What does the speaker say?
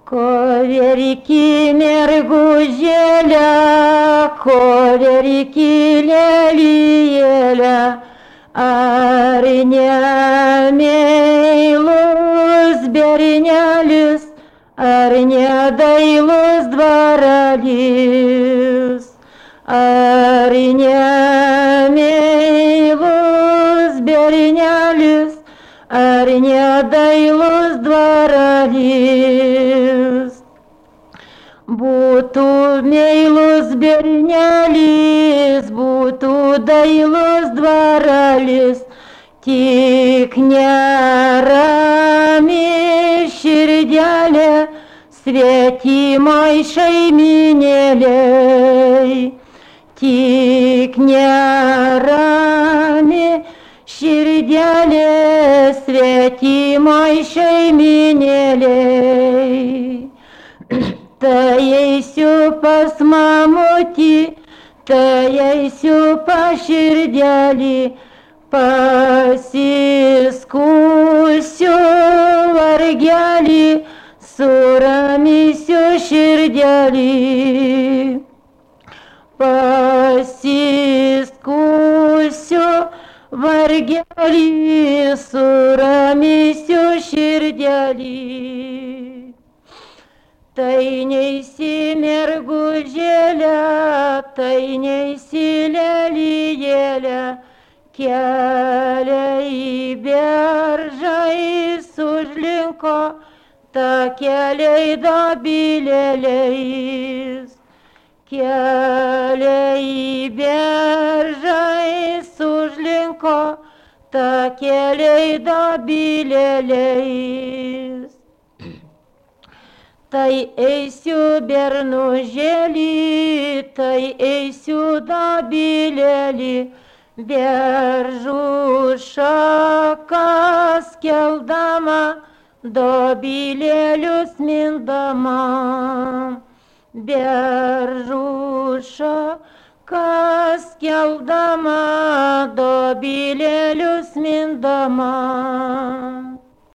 Коверики мергужеля, коверики лелиеля, Арня мейлус бернялюс, Арня дайлус дворалюс, Арня мейлус бернялюс, Арня дайлус дворалюс. Būtų meilus bernelis, būtų dailus dvaralis, tik nerami širdelė svetimai šeiminėliai. Tik nerami širdelė svetimai šeiminėliai. Tai eisiu pas mamutį, tai eisiu pas širdelį, pasiskusiu vargelį, suramysiu širdelį. Pasiskusiu vargelį, suramysiu širdelį. Tai neisi mergužėlė, tai neisi lelijėlė, kelią į beržą užlinko, takeliai dobilėliais. Kelią į beržą užlinko, takeliai dobilėliais. Tai eisiu bernužėlį, tai eisiu dobilėlį, beržų šakas keldama, dobilėlius mindama. Beržų šakas keldama, dobilėlius mindama.